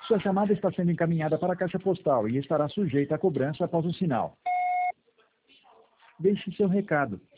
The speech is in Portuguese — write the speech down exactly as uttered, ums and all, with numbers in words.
Sua chamada está sendo encaminhada para a caixa postal e estará sujeita a cobrança após o sinal. Deixe seu recado.